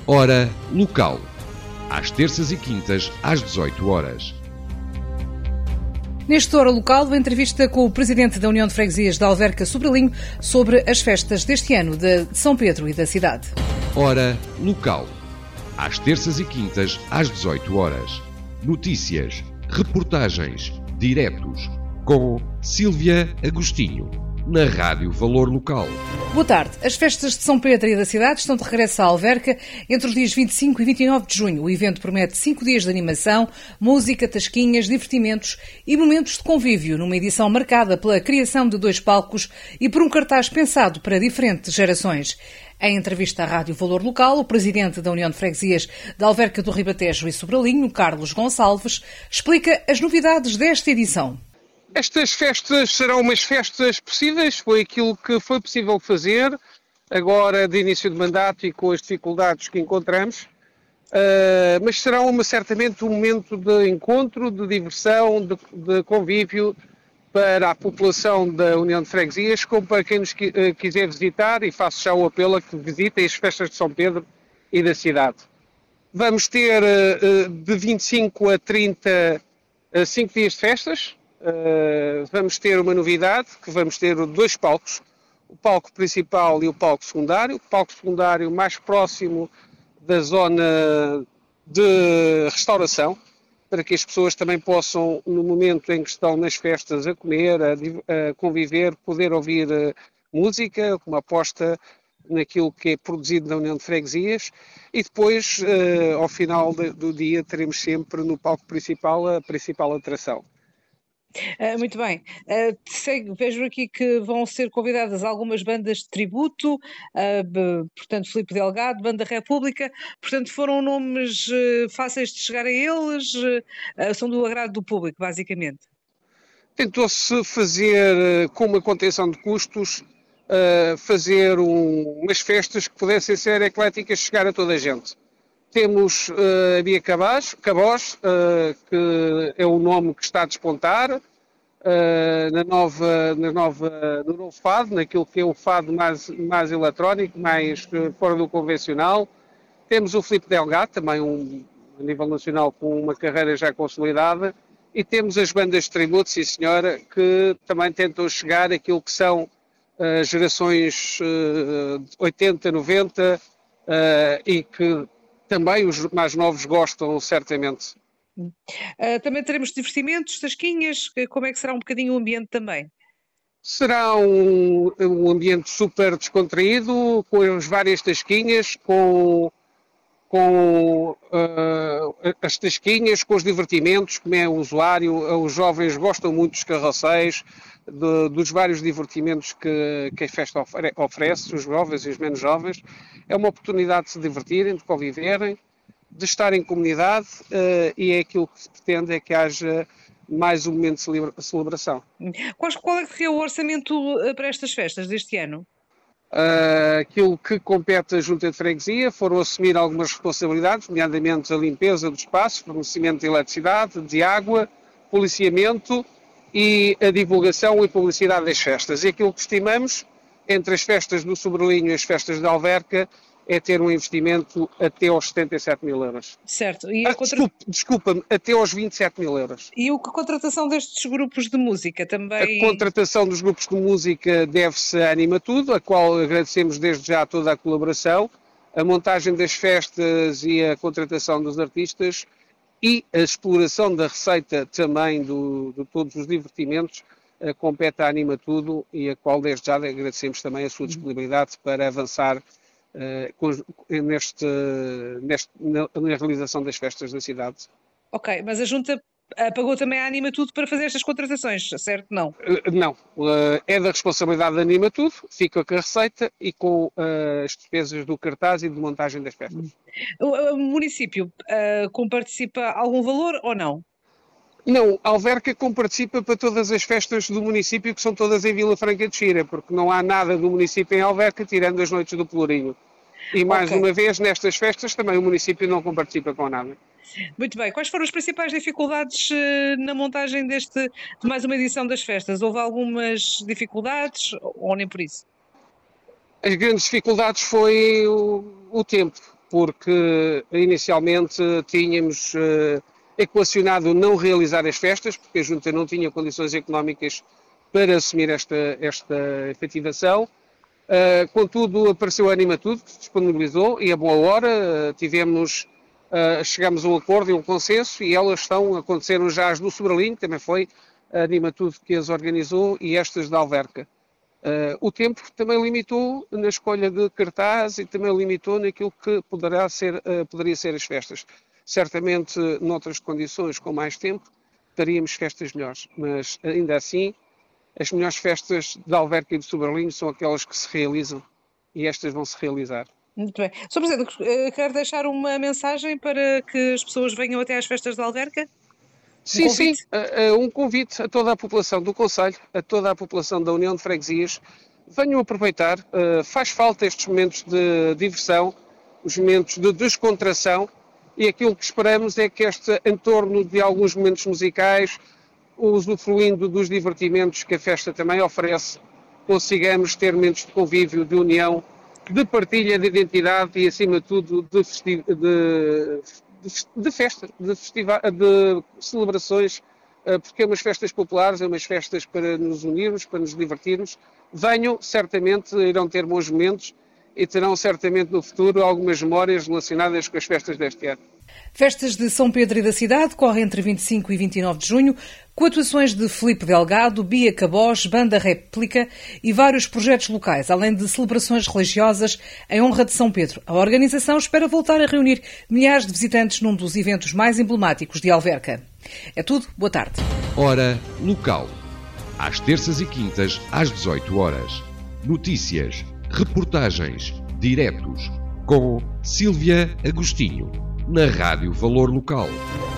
Hora local. Às terças e quintas, às 18 horas. Neste Hora Local, a entrevista com o Presidente da União de Freguesias de Alverca Sobrelinho sobre as festas deste ano de São Pedro e da cidade. Hora local. Às terças e quintas, às 18 horas. Notícias, reportagens, diretos, com Sílvia Agostinho, na Rádio Valor Local. Boa tarde. As festas de São Pedro e da cidade estão de regresso à Alverca entre os dias 25 e 29 de junho. O evento promete 5 dias de animação, música, tasquinhas, divertimentos e momentos de convívio, numa edição marcada pela criação de 2 palcos e por um cartaz pensado para diferentes gerações. Em entrevista à Rádio Valor Local, o Presidente da União de Freguesias de Alverca do Ribatejo e Sobrelinho, Carlos Gonçalves, explica as novidades desta edição. Estas festas serão umas festas possíveis, foi aquilo que foi possível fazer, agora de início de mandato e com as dificuldades que encontramos, mas será certamente um momento de encontro, de diversão, de convívio para a população da União de Freguesias, como para quem nos quiser visitar, e faço já o apelo a que visitem as festas de São Pedro e da cidade. Vamos ter de 25 a 30, 5 dias de festas. Vamos ter uma novidade, que vamos ter 2 palcos, o palco principal e o palco secundário mais próximo da zona de restauração, para que as pessoas também possam, no momento em que estão nas festas a comer, a conviver, poder ouvir música, uma aposta naquilo que é produzido na União de Freguesias, e depois, ao final do dia, teremos sempre no palco principal a principal atração. Muito bem. Vejo aqui que vão ser convidadas algumas bandas de tributo, portanto, Filipe Delgado, Banda República, portanto, foram nomes fáceis de chegar a eles, são do agrado do público, basicamente. Tentou-se fazer, com uma contenção de custos, fazer umas festas que pudessem ser ecléticas, chegar a toda a gente. Temos a Bia Cabós, que é o nome que está a despontar, no novo fado, naquilo que é o fado mais eletrónico, mais fora do convencional. Temos o Filipe Delgado, também a nível nacional com uma carreira já consolidada, e temos as bandas de tributo, sim senhora, que também tentam chegar àquilo que são gerações 80, 90 e que também os mais novos gostam, certamente. Também teremos divertimentos, tasquinhas, como é que será um bocadinho o ambiente também? Será um ambiente super descontraído, com as várias tasquinhas, com as tasquinhas, com os divertimentos, como é o usuário. Os jovens gostam muito dos carroceiros, dos vários divertimentos que a festa oferece, os jovens e os menos jovens. É uma oportunidade de se divertirem, de conviverem, de estar em comunidade, e é aquilo que se pretende, é que haja mais um momento de celebração. Qual é que é o orçamento para estas festas deste ano? Aquilo que compete à Junta de Freguesia foram assumir algumas responsabilidades, nomeadamente a limpeza do espaço, fornecimento de eletricidade, de água, policiamento e a divulgação e publicidade das festas. E aquilo que estimamos, entre as festas do Sobrelinho e as festas de Alverca, é ter um investimento até aos 77 mil euros. Certo. E desculpa-me, até aos 27 mil euros. E a contratação destes grupos de música também? A contratação dos grupos de música deve-se à Anima Tudo, a qual agradecemos desde já toda a colaboração, a montagem das festas e a contratação dos artistas e a exploração da receita também de todos os divertimentos compete à Anima Tudo, e a qual desde já agradecemos também a sua disponibilidade para avançar na realização das festas da cidade. Ok, mas a Junta pagou também a Anima Tudo para fazer estas contratações, certo? Não? Não, é da responsabilidade da Anima Tudo, fica com a receita e com as despesas do cartaz e de montagem das festas. O município comparticipa algum valor ou não? Não, Alverca comparticipa para todas as festas do município, que são todas em Vila Franca de Xira, porque não há nada do município em Alverca, tirando as noites do Pelourinho. E mais uma vez, nestas festas, também o município não participa com nada. Muito bem. Quais foram as principais dificuldades na montagem de mais uma edição das festas? Houve algumas dificuldades ou nem por isso? As grandes dificuldades foi o tempo. porque inicialmente tínhamos equacionado não realizar as festas, porque a Junta não tinha condições económicas para assumir esta efetivação. Contudo, apareceu a Animatude, que se disponibilizou, e a boa hora chegámos a um acordo e um consenso, e elas aconteceram já as do Sobralinho, também foi a Animatude que as organizou, e estas da Alverca. O tempo também limitou na escolha de cartaz e também limitou naquilo que poderia ser as festas. Certamente, noutras condições, com mais tempo, teríamos festas melhores, mas ainda assim, as melhores festas da Alverca e do Sobralinho são aquelas que se realizam, e estas vão se realizar. Muito bem. Sr. Presidente, quer deixar uma mensagem para que as pessoas venham até às festas da Alverca? Sim, um convite a toda a população do Concelho, a toda a população da União de Freguesias. Venham aproveitar, faz falta estes momentos de diversão, os momentos de descontração, e aquilo que esperamos é que em torno de alguns momentos musicais, usufruindo dos divertimentos que a festa também oferece, consigamos ter momentos de convívio, de união, de partilha de identidade e, acima de tudo, de festa, de celebrações, porque é umas festas populares, é umas festas para nos unirmos, para nos divertirmos. Venham, certamente irão ter bons momentos e terão certamente no futuro algumas memórias relacionadas com as festas deste ano. Festas de São Pedro e da cidade correm entre 25 e 29 de junho, com atuações de Filipe Delgado, Bia Cabós, Banda Réplica e vários projetos locais, além de celebrações religiosas em honra de São Pedro. A organização espera voltar a reunir milhares de visitantes num dos eventos mais emblemáticos de Alverca. É tudo, boa tarde. Hora local. Às terças e quintas, às 18 horas. Notícias, reportagens, diretos, com Sílvia Agostinho, na Rádio Valor Local.